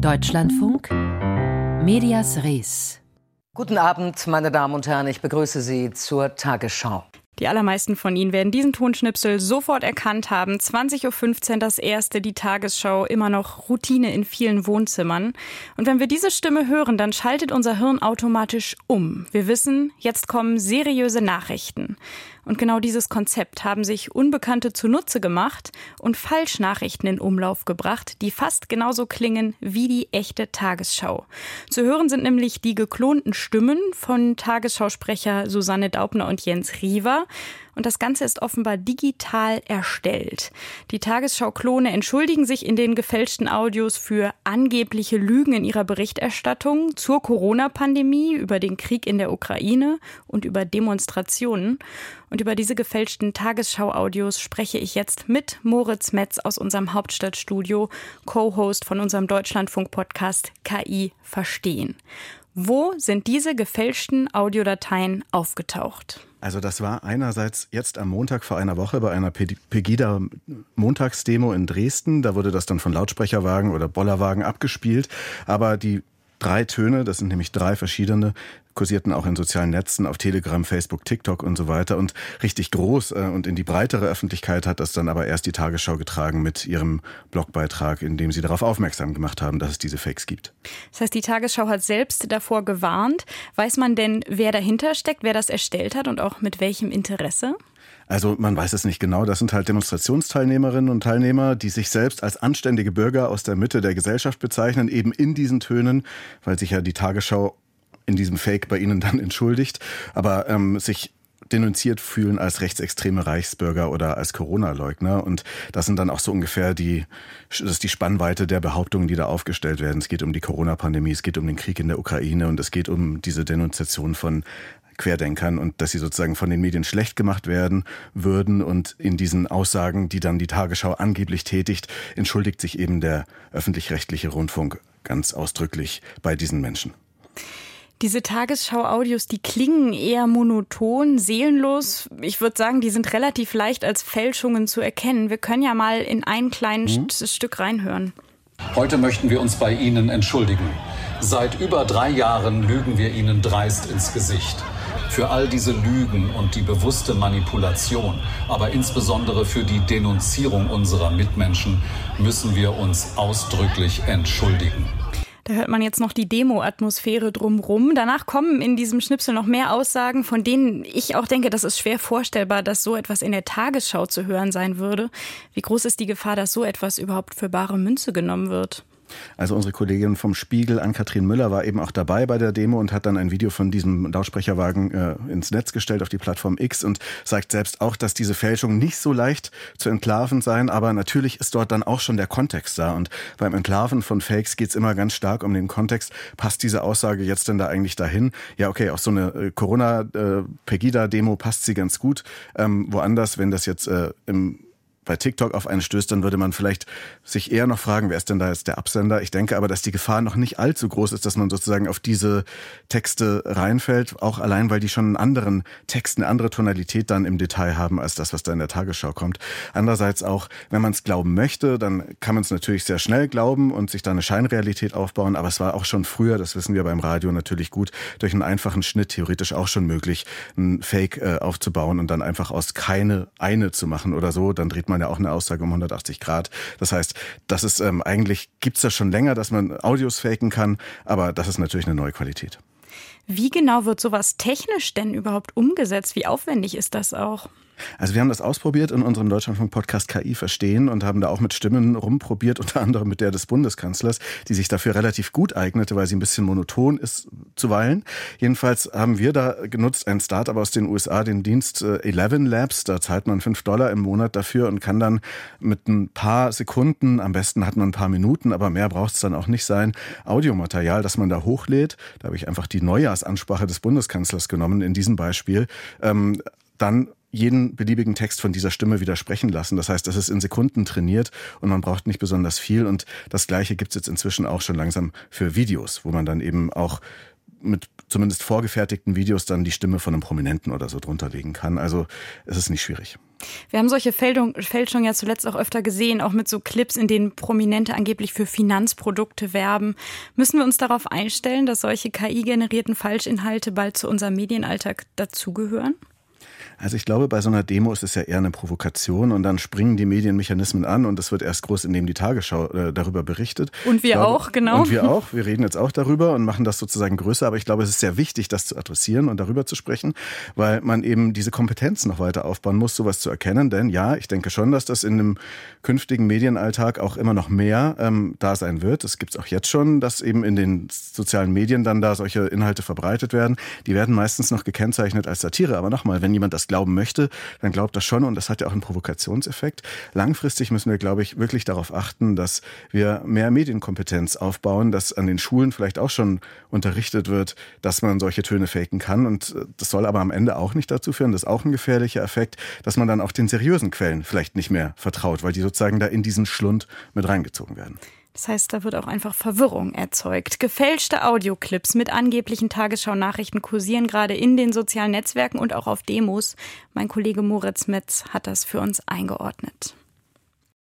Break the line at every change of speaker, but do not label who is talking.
Deutschlandfunk, Medias Res.
Guten Abend, meine Damen und Herren, ich begrüße Sie zur Tagesschau.
Die allermeisten von Ihnen werden diesen Tonschnipsel sofort erkannt haben. 20.15 Uhr das erste, die Tagesschau, immer noch Routine in vielen Wohnzimmern. Und wenn wir diese Stimme hören, dann schaltet unser Hirn automatisch um. Wir wissen, jetzt kommen seriöse Nachrichten. Und genau dieses Konzept haben sich Unbekannte zunutze gemacht und Falschnachrichten in Umlauf gebracht, die fast genauso klingen wie die echte Tagesschau. Zu hören sind nämlich die geklonten Stimmen von Tagesschausprecher Susanne Daubner und Jens Riewer. Und das Ganze ist offenbar digital erstellt. Die Tagesschau-Klone entschuldigen sich in den gefälschten Audios für angebliche Lügen in ihrer Berichterstattung zur Corona-Pandemie, über den Krieg in der Ukraine und über Demonstrationen. Und über diese gefälschten Tagesschau-Audios spreche ich jetzt mit Moritz Metz aus unserem Hauptstadtstudio, Co-Host von unserem Deutschlandfunk-Podcast KI Verstehen. Wo sind diese gefälschten Audiodateien aufgetaucht?
Also das war einerseits jetzt am Montag vor einer Woche bei einer Pegida-Montagsdemo in Dresden. Da wurde das dann von Lautsprecherwagen oder Bollerwagen abgespielt. Aber die 3 Töne, das sind nämlich 3 verschiedene, kursierten auch in sozialen Netzen, auf Telegram, Facebook, TikTok und so weiter. Und richtig groß und in die breitere Öffentlichkeit hat das dann aber erst die Tagesschau getragen mit ihrem Blogbeitrag, in dem sie darauf aufmerksam gemacht haben, dass es diese Fakes gibt. Das heißt, die Tagesschau hat selbst davor gewarnt. Weiß man denn, wer dahinter steckt, wer das erstellt hat und auch mit welchem Interesse? Also man weiß es nicht genau. Das sind halt Demonstrationsteilnehmerinnen und Teilnehmer, die sich selbst als anständige Bürger aus der Mitte der Gesellschaft bezeichnen, eben in diesen Tönen, weil sich ja die Tagesschau in diesem Fake bei ihnen dann entschuldigt, aber sich denunziert fühlen als rechtsextreme Reichsbürger oder als Corona-Leugner. Und das sind dann auch so ungefähr das ist die Spannweite der Behauptungen, die da aufgestellt werden. Es geht um die Corona-Pandemie, es geht um den Krieg in der Ukraine und es geht um diese Denunziation von Querdenkern und dass sie sozusagen von den Medien schlecht gemacht werden würden. Und in diesen Aussagen, die dann die Tagesschau angeblich tätigt, entschuldigt sich eben der öffentlich-rechtliche Rundfunk ganz ausdrücklich bei diesen Menschen. Diese Tagesschau-Audios, die klingen eher monoton, seelenlos. Ich würde sagen, die sind relativ leicht als Fälschungen zu erkennen. Wir können ja mal in ein kleines Stück reinhören.
Heute möchten wir uns bei Ihnen entschuldigen. Seit über 3 Jahren lügen wir Ihnen dreist ins Gesicht. Für all diese Lügen und die bewusste Manipulation, aber insbesondere für die Denunzierung unserer Mitmenschen, müssen wir uns ausdrücklich entschuldigen.
Da hört man jetzt noch die Demo-Atmosphäre drumrum. Danach kommen in diesem Schnipsel noch mehr Aussagen, von denen ich auch denke, das ist schwer vorstellbar, dass so etwas in der Tagesschau zu hören sein würde. Wie groß ist die Gefahr, dass so etwas überhaupt für bare Münze genommen wird? Also unsere Kollegin vom Spiegel, Ann-Kathrin Müller, war eben auch dabei bei der Demo und hat dann ein Video von diesem Lautsprecherwagen ins Netz gestellt auf die Plattform X und sagt selbst auch, dass diese Fälschungen nicht so leicht zu entlarven seien, aber natürlich ist dort dann auch schon der Kontext da und beim Entlarven von Fakes geht es immer ganz stark um den Kontext. Passt diese Aussage jetzt denn da eigentlich dahin? Ja, okay, auf so eine Corona-Pegida-Demo passt sie ganz gut. Woanders, wenn das jetzt bei TikTok auf einen stößt, dann würde man vielleicht sich eher noch fragen, wer ist denn da jetzt der Absender? Ich denke aber, dass die Gefahr noch nicht allzu groß ist, dass man sozusagen auf diese Texte reinfällt, auch allein, weil die schon einen anderen Text, eine andere Tonalität dann im Detail haben, als das, was da in der Tagesschau kommt. Andererseits auch, wenn man es glauben möchte, dann kann man es natürlich sehr schnell glauben und sich da eine Scheinrealität aufbauen, aber es war auch schon früher, das wissen wir beim Radio natürlich gut, durch einen einfachen Schnitt theoretisch auch schon möglich, ein Fake aufzubauen und dann einfach aus eine zu machen oder so, dann dreht man ja auch eine Aussage um 180 Grad. Das heißt, das ist eigentlich gibt's das schon länger, dass man Audios faken kann, aber das ist natürlich eine neue Qualität. Wie genau wird sowas technisch denn überhaupt umgesetzt? Wie aufwendig ist das auch?
Also wir haben das ausprobiert in unserem Deutschlandfunk-Podcast KI Verstehen und haben da auch mit Stimmen rumprobiert, unter anderem mit der des Bundeskanzlers, die sich dafür relativ gut eignete, weil sie ein bisschen monoton ist zuweilen. Jedenfalls haben wir da genutzt ein Startup aus den USA, den Dienst 11 Labs. Da zahlt man $5 im Monat dafür und kann dann mit ein paar Sekunden, am besten hat man ein paar Minuten, aber mehr braucht es dann auch nicht sein, Audiomaterial, das man da hochlädt. Da habe ich einfach die Neujahrsansprache des Bundeskanzlers genommen in diesem Beispiel. Dann jeden beliebigen Text von dieser Stimme widersprechen lassen. Das heißt, das ist in Sekunden trainiert und man braucht nicht besonders viel. Und das Gleiche gibt es jetzt inzwischen auch schon langsam für Videos, wo man dann eben auch mit zumindest vorgefertigten Videos dann die Stimme von einem Prominenten oder so drunter legen kann. Also es ist nicht schwierig.
Wir haben solche Fälschungen ja zuletzt auch öfter gesehen, auch mit so Clips, in denen Prominente angeblich für Finanzprodukte werben. Müssen wir uns darauf einstellen, dass solche KI-generierten Falschinhalte bald zu unserem Medienalltag dazugehören?
Also ich glaube, bei so einer Demo ist es ja eher eine Provokation und dann springen die Medienmechanismen an und es wird erst groß in dem die Tagesschau darüber berichtet.
Und wir auch, genau.
Und wir auch. Wir reden jetzt auch darüber und machen das sozusagen größer. Aber ich glaube, es ist sehr wichtig, das zu adressieren und darüber zu sprechen, weil man eben diese Kompetenz noch weiter aufbauen muss, sowas zu erkennen. Denn ja, ich denke schon, dass das in dem künftigen Medienalltag auch immer noch mehr da sein wird. Es gibt es auch jetzt schon, dass eben in den sozialen Medien dann da solche Inhalte verbreitet werden. Die werden meistens noch gekennzeichnet als Satire. Aber nochmal, wenn jemand das glauben möchte, dann glaubt das schon und das hat ja auch einen Provokationseffekt. Langfristig müssen wir, glaube ich, wirklich darauf achten, dass wir mehr Medienkompetenz aufbauen, dass an den Schulen vielleicht auch schon unterrichtet wird, dass man solche Töne faken kann und das soll aber am Ende auch nicht dazu führen, das ist auch ein gefährlicher Effekt, dass man dann auch den seriösen Quellen vielleicht nicht mehr vertraut, weil die sozusagen da in diesen Schlund mit reingezogen werden.
Das heißt, da wird auch einfach Verwirrung erzeugt. Gefälschte Audioclips mit angeblichen Tagesschau-Nachrichten kursieren gerade in den sozialen Netzwerken und auch auf Demos. Mein Kollege Moritz Metz hat das für uns eingeordnet.